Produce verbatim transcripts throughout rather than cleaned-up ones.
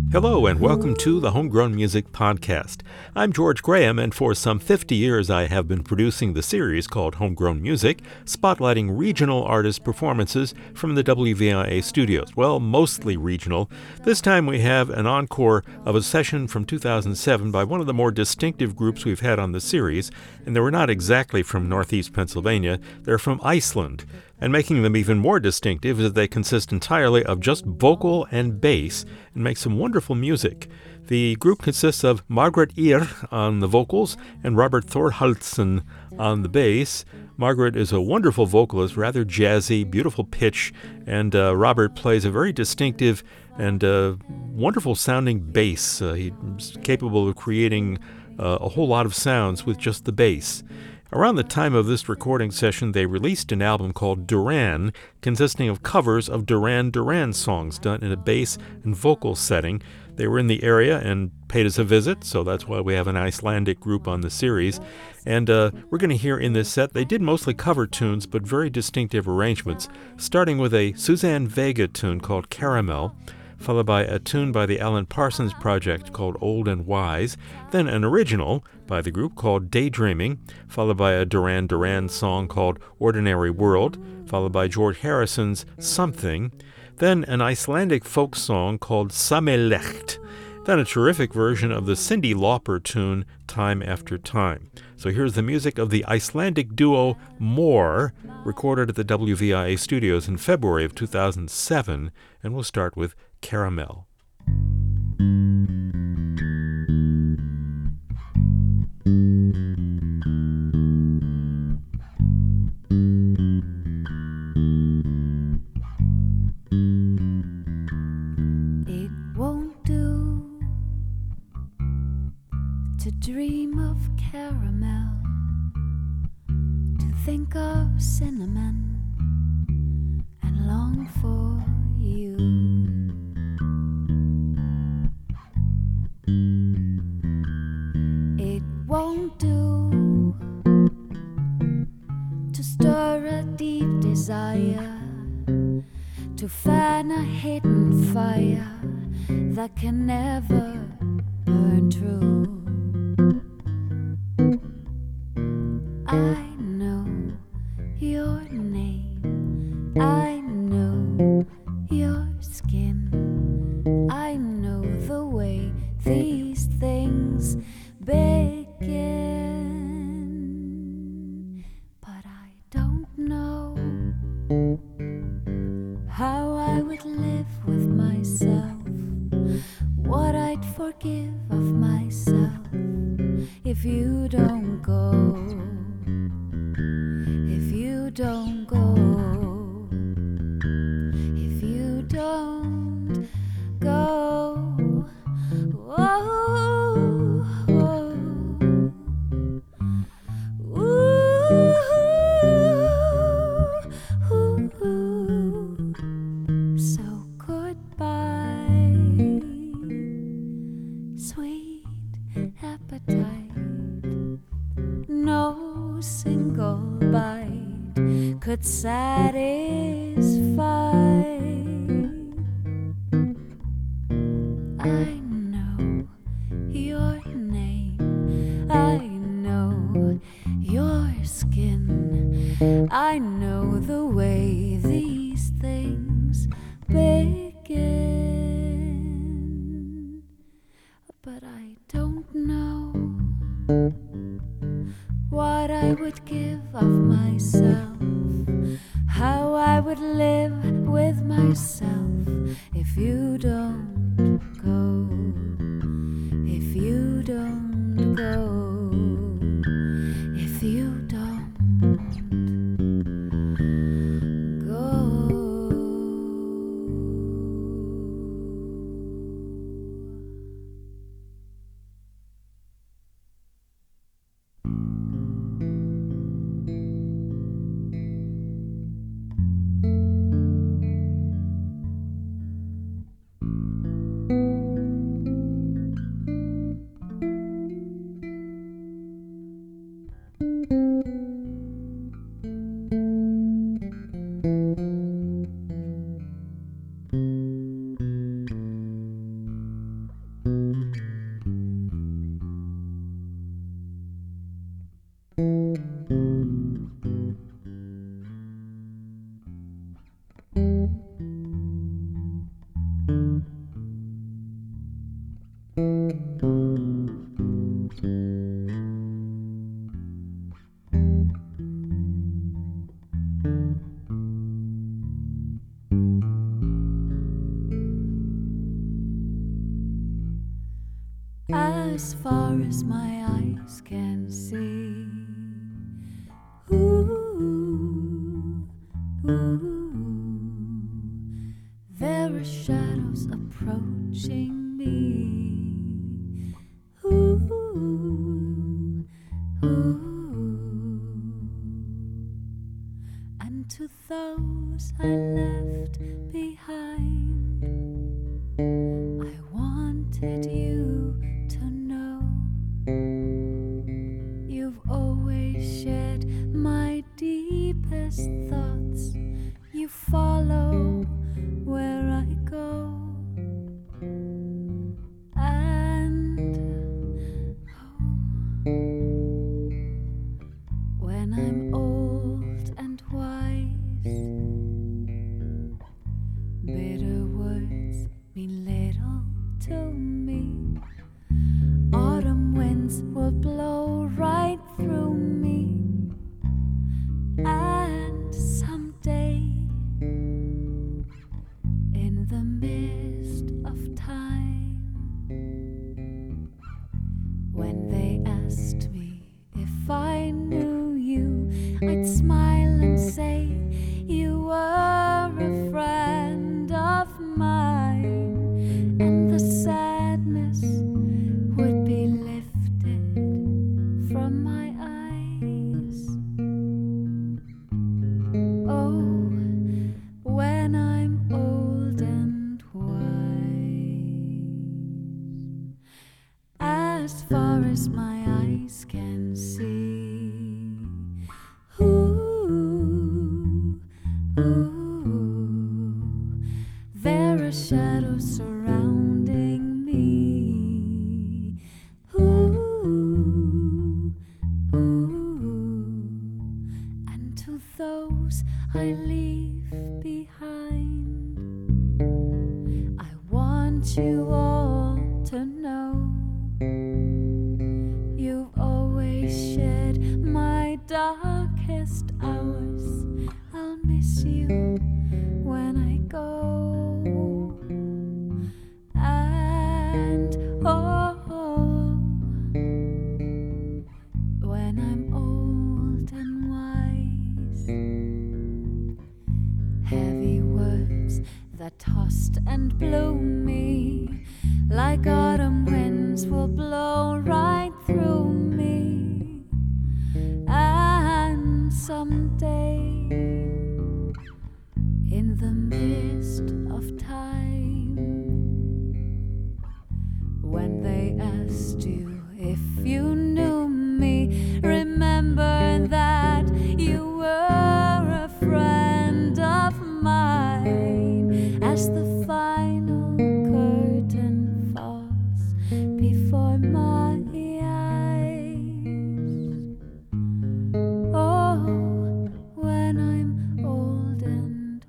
Hello and welcome to the Homegrown Music Podcast. I'm George Graham, and for some fifty years I have been producing the series called Homegrown Music, spotlighting regional artist performances from the W V I A studios. Well, mostly regional. This time we have an encore of a session from two thousand seven by one of the more distinctive groups we've had on the series, and they were not exactly from Northeast Pennsylvania, they're from Iceland. And making them even more distinctive is that they consist entirely of just vocal and bass and make some wonderful music. The group consists of Margaret Eir on the vocals and Robert Thorhaldsen on the bass. Margaret is a wonderful vocalist, rather jazzy, beautiful pitch, and uh, Robert plays a very distinctive and uh, wonderful sounding bass. Uh, he's capable of creating uh, a whole lot of sounds with just the bass. Around the time of this recording session, they released an album called Duran, consisting of covers of Duran Duran songs done in a bass and vocal setting. They were in the area and paid us a visit, so that's why we have an Icelandic group on the series. And uh, we're going to hear in this set, they did mostly cover tunes, but very distinctive arrangements, starting with a Suzanne Vega tune called Caramel, followed by a tune by the Alan Parsons Project called Old and Wise, then an original by the group called Daydreaming, followed by a Duran Duran song called Ordinary World, followed by George Harrison's Something, then an Icelandic folk song called Samelecht, then a terrific version of the Cyndi Lauper tune Time After Time. So here's the music of the Icelandic duo More, recorded at the W V I A studios in February of two thousand seven, and we'll start with Caramel. It won't do to dream of caramel, to think of cinnamon and long for you. It won't do to stir a deep desire, to fan a hidden fire that can never burn true. I know your name, I know your skin, I know the way these things begin, but I don't know how I would live with myself, what I'd forgive of myself if you don't go, if you don't go, if you don't go. Whoa, whoa. Ooh, ooh. So goodbye, sweet appetite. No single bite could satisfy. I know your name, I know your skin, I know the way these things begin, but I don't know what I would give of myself, how I would live with myself if you don't go, if you don't go, if you don't go. as far as my eyes can see. Ooh, ooh, there are shadows approaching me. Ooh, ooh, and to those I left behind, I wanted you to know you've always shared my deepest thoughts. You follow where I go, and oh, when I'm old and wise, bitter words mean little to me. Autumn winds will blow right through me, and someday, in the mist of time, when they asked me if I knew you, I'd smile and say you were a friend of mine, and the sadness would be lifted from my eyes. Oh, when I'm old and wise, as far as my eyes can see. Ooh, ooh, there are shadows surrounding me. Ooh, ooh, and to those I leave behind, I want you all to know you've always shared my darkest hours. I'll miss you when I go, and oh, when I'm old and wise, heavy words that tossed and blew me like autumn winds will blow right through me, and someday, in the mist of time, when they asked you if you knew me, remember that you were a friend of mine, as the final curtain falls before my eyes. Oh, when I'm old and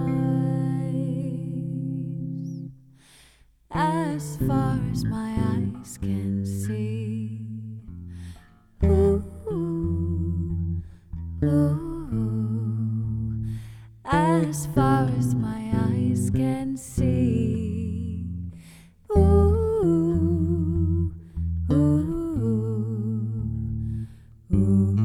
wise, as far as my eyes can see. Ooh, ooh, as far as my eyes can see. Ooh, ooh, ooh.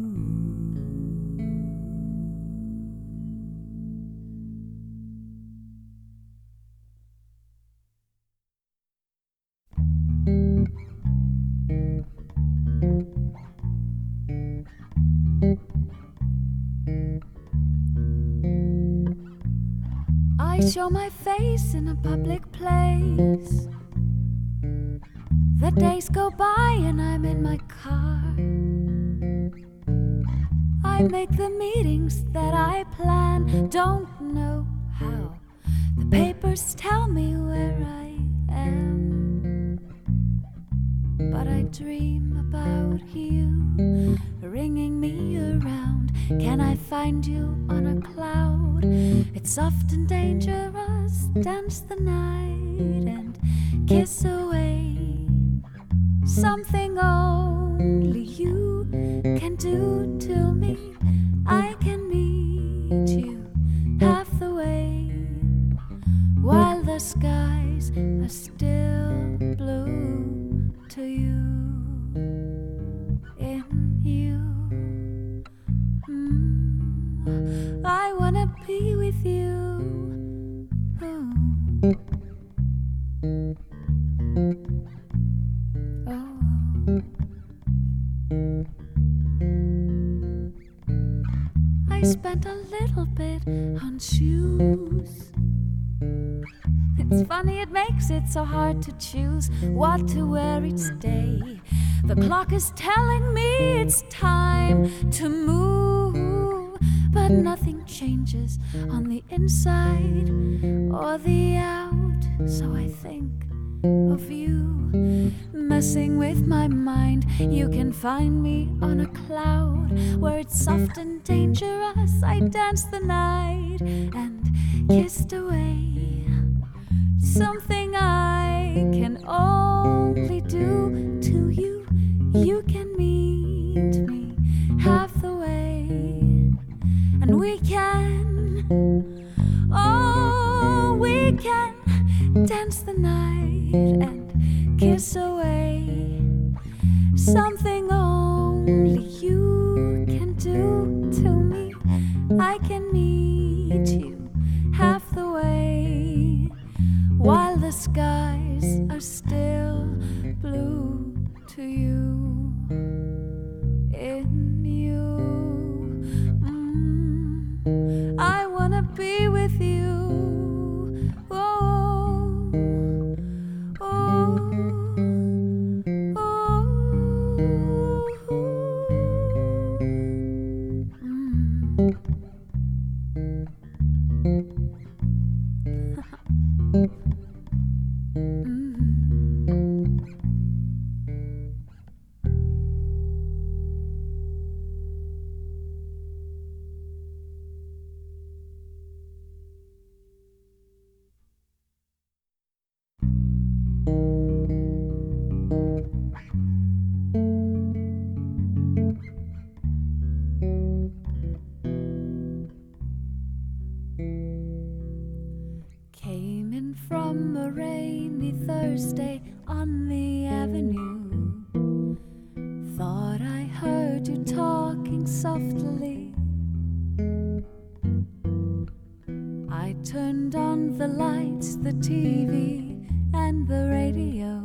I show my face in a public place. The days go by and I'm in my car. I make the meetings that I plan, don't know how. The papers tell me where I am, but I dream about you ringing me around. Can I find you on a cloud? It's soft and dangerous, dance the night and kiss away. Something only you can do to me. I can meet you half the way, while the skies are still blue to you. be with you. Oh. Oh. I spent a little bit on shoes. It's funny, it makes it so hard to choose what to wear each day. The clock is telling me it's time to move, but nothing changes on the inside or the out. So I think of you, messing with my mind. You can find me on a cloud where it's soft and dangerous. I danced the night and kissed away something I can only do to you. You can meet me half the way, and we can, oh, we can dance the night and kiss away something only you can do to me. I can meet you half the way while the skies are still blue to you. In you, mm, I wanna be with you. Oh, oh, oh, mm. Came in from a rainy Thursday on the avenue. Thought I heard you talking softly. I turned on the lights, the T V, and the radio.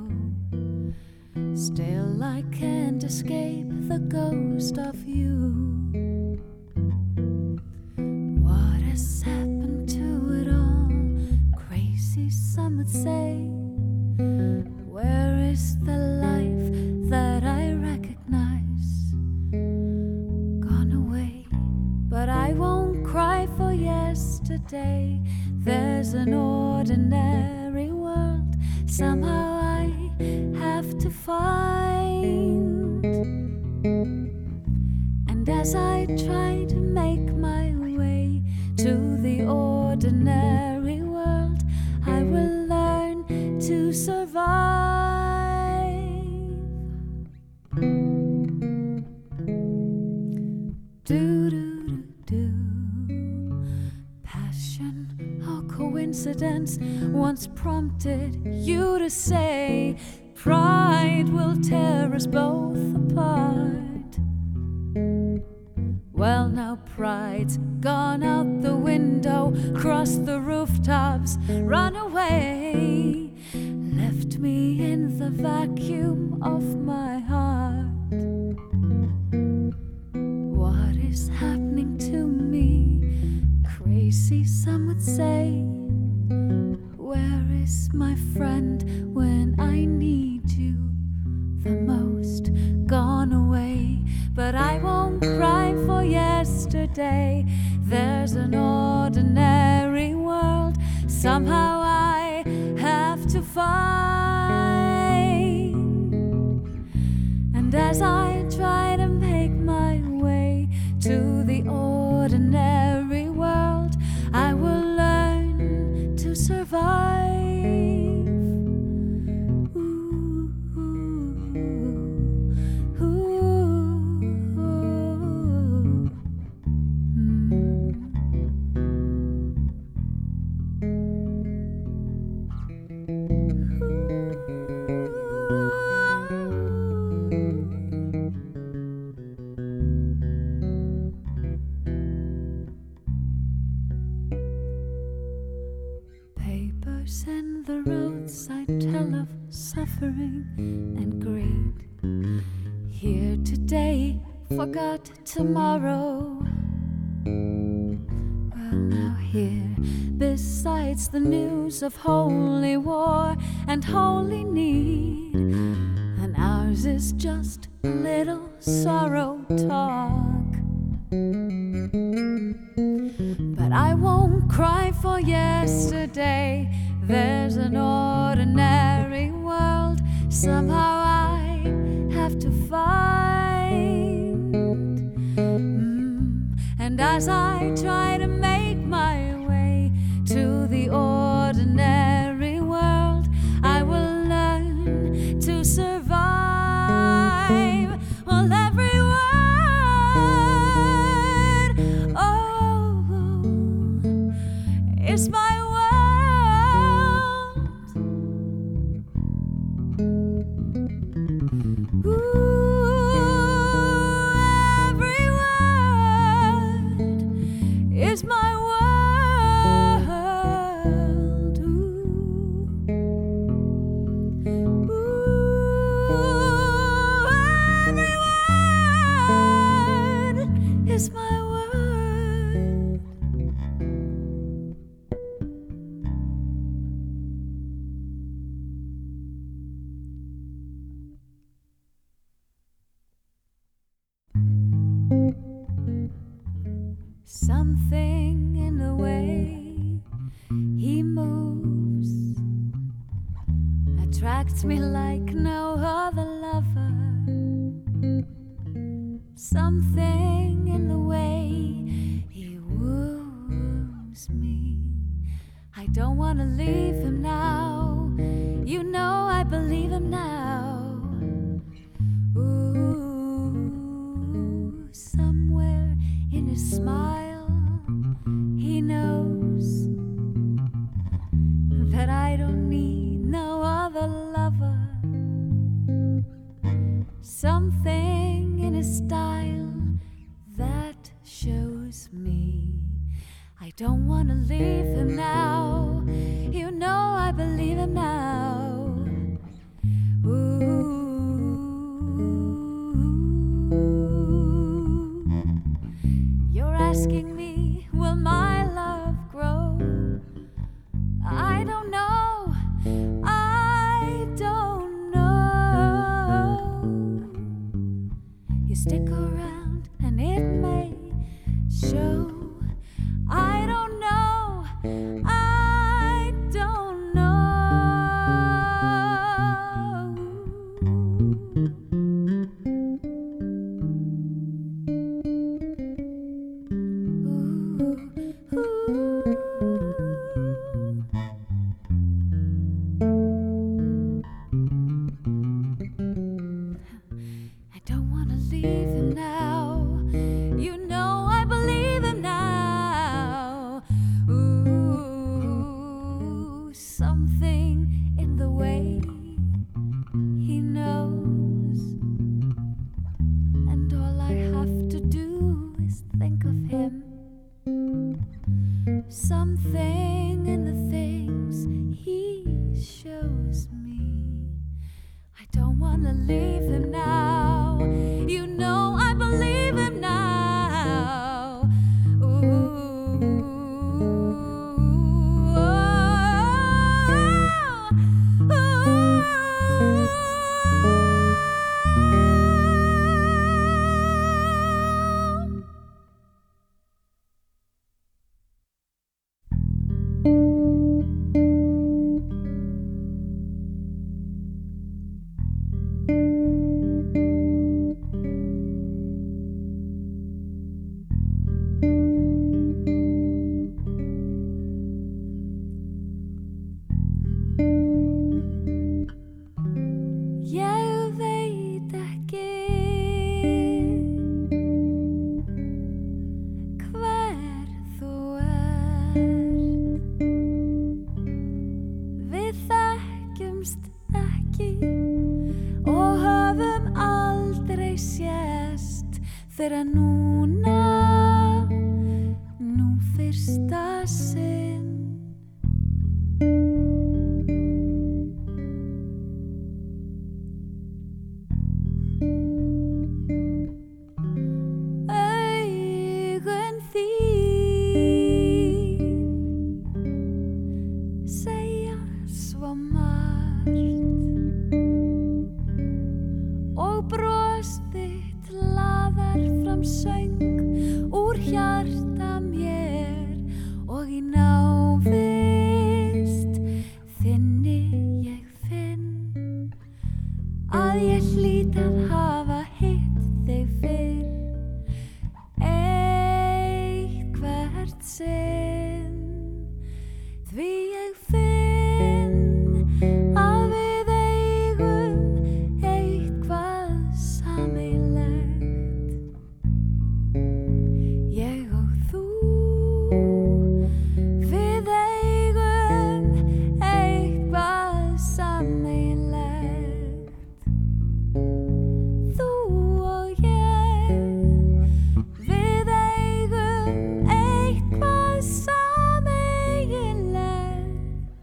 Still I can't escape the ghost of you. What has happened to it all? Crazy, some would say. Where is the life that I recognize? Gone away, but I won't cry for yesterday. There's an ordinary world somehow I have to find. And as I try to make my way to the ordinary world, I will learn to survive. Do do do do. Passion or coincidence once prompted you to say, pride will tear us both apart. Well, now pride's gone out the window, crossed the rooftops, run away, left me in the vacuum of my heart. What is happening to me? Crazy, some would say. Where is my friend when I need you the most? Gone away, but I won't cry for yesterday. There's an ordinary world somehow I have to find. And as I try to make my way to the ordinary world, I will learn to survive. on the roadside tell of suffering and greed. Here today, forgot tomorrow. Well, now here, besides the news of holy war and holy need, and ours is just a little sorrow talk. But I won't cry for yesterday. There's an ordinary world somehow I have to find. Mm. And as I try to make my way to the ordinary world, I will learn to survive. Well, every word, oh, is my world. Ooh, every word is my world. Ooh, Ooh every word is my world. Something in the way he moves attracts me like no other lover. Something in the way he woos me. I don't want to leave him now. You know I believe him now. Ooh, somewhere in his smile he knows that I don't need no other lover. Something in his style that shows me I don't want to leave him now. You know I believe him now. Ooh, you're asking me, will my love grow? I don't know, I don't know. You stick around and it may show. I don't know, I don't know. Ooh, ooh. I don't want to leave him now. You know I believe him now. Ooh, something in the way he knows, and all I have to do is think of him. Something in the things he shows me. I don't want to leave him now. You know I believe him now. Ooh, oh, oh, oh. þín segja svo margt og bros þitt laðar fram söng úr hjarta mér og í návist þinni ég finn að ég hlýt að hafa hitt þig fyrr eitthvert sinn því ég finn að við eigum eitthvað sameiginlegt ég og þú við eigum eitthvað sameiginlegt þú og ég við eigum eitthvað sameiginlegt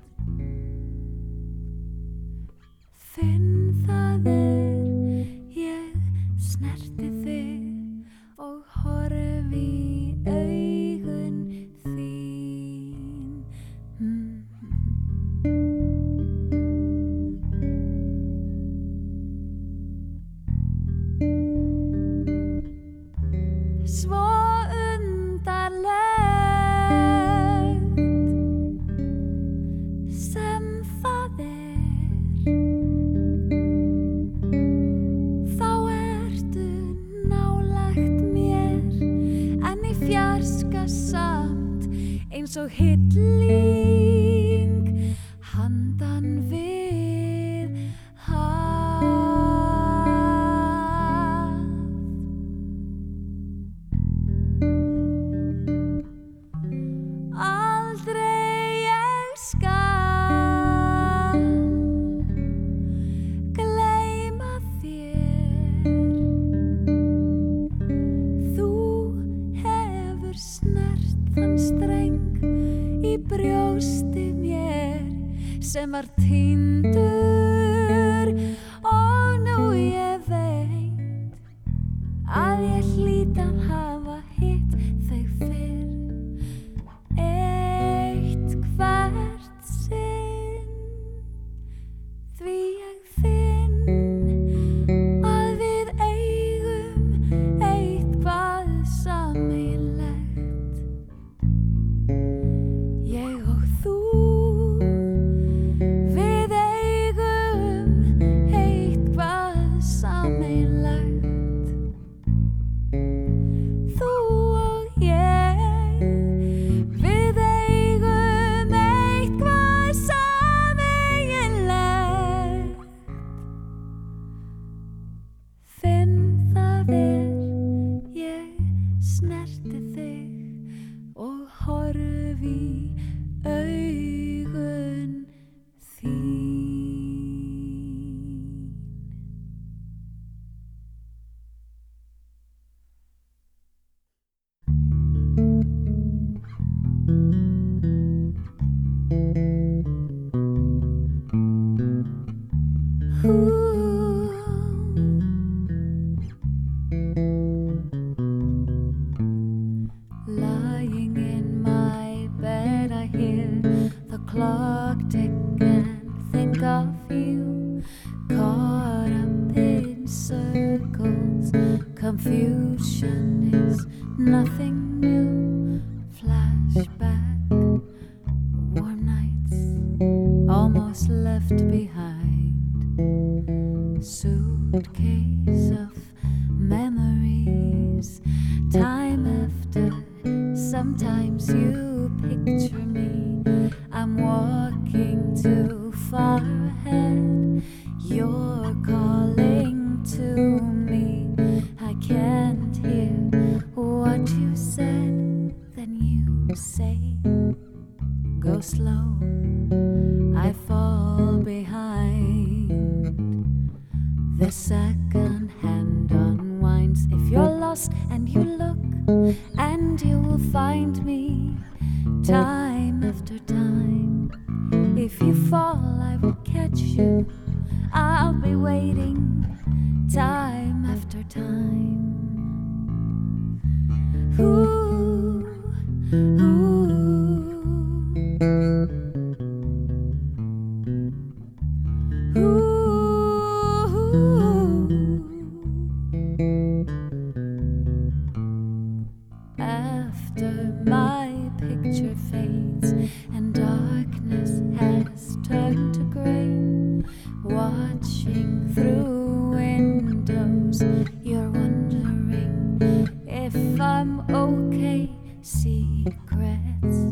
finn það er ég snerti þig og horfi í augun þín mm. Svo undarlegt sem það er þá ertu nálægt mér en í fjarska samt eins og hilling handan við haf aldrei ég skal gleyma þér þú hefur snert þann streng í brjósti mér sem var týndur og nú ég veit að ég hlýt að hafa hitt þig fyrr eitthvert sinn því ég finn að við eigum eitthvað sameiginlegt ég og þú við eigum eitthvað sameiginlegt þú og ég við eigum eitthvað sameiginlegt finn það er ég snerti þig og horfi í augun þín Lying in my bed, I hear the clock tick and think of you. Caught up in circles, confusion is nothing new. Flashback, warm nights, almost left behind. Suitcase of memories, time after. Sometimes you picture me, I'm walking too far ahead. You're calling to me, I can't hear what you said. Then you say, go slow, I fall behind. The second hand unwinds. If you're lost and you look, and you will find me time after time. If you fall, I will catch you. I'll be waiting time after time. Ooh. after my picture fades and darkness has turned to gray. Watching through windows, you're wondering if I'm okay. Secrets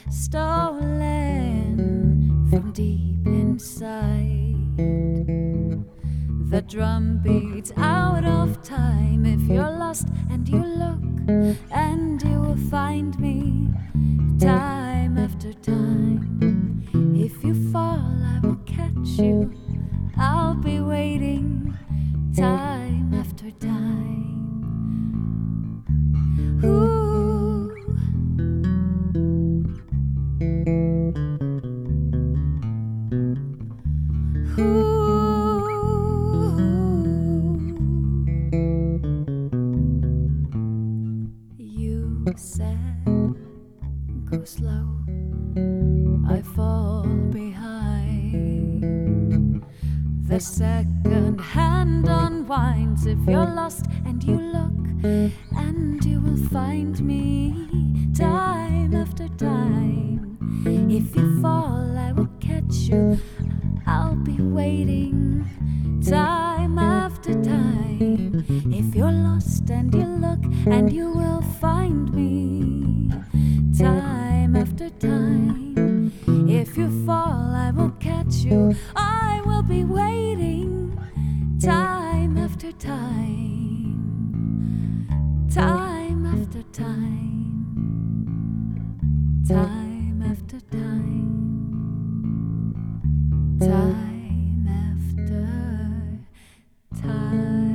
stolen from deep inside. The drum beats out of time. If you're lost and you look, and you will find me time after time. If you fall, I will catch you. I'll be waiting time after time. Ooh. Ooh. You said, go slow, I fall behind. The second hand unwinds. If you're lost and you look, and you will find me time after time. If you fall, I will catch you. I'll be waiting time after time. If you're lost and you look, and you will find me time after time. If you fall, I will catch you. I will be waiting time after time. Time after time. Time after time. Time after time.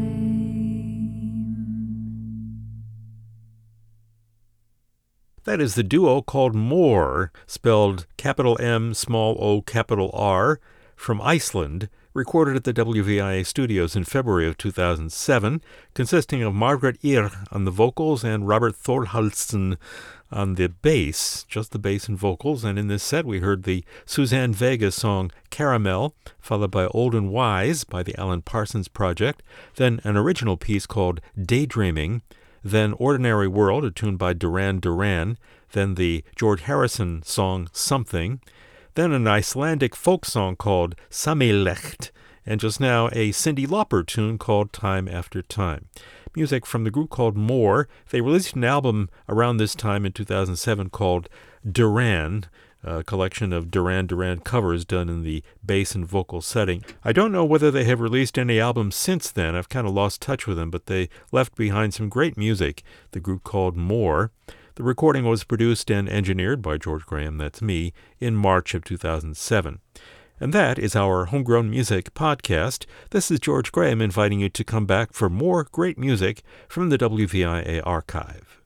That is the duo called More, spelled capital M, small o, capital R, from Iceland, recorded at the W V I A studios in February of two thousand seven, consisting of Margaret Ir on the vocals and Robert Thorhaldsen on the bass, just the bass and vocals. And in this set we heard the Suzanne Vega song Caramel, followed by Old and Wise by the Alan Parsons Project, then an original piece called Daydreaming, then Ordinary World, a tune by Duran Duran, then the George Harrison song Something, then an Icelandic folk song called Samelecht, and just now a Cyndi Lauper tune called Time After Time. Music from the group called More. They released an album around this time in two thousand seven called Duran, a collection of Duran Duran covers done in the bass and vocal setting. I don't know whether they have released any albums since then. I've kind of lost touch with them, but they left behind some great music, the group called More. The recording was produced and engineered by George Graham, that's me, in March of two thousand seven. And that is our Homegrown Music podcast. This is George Graham inviting you to come back for more great music from the W V I A archive.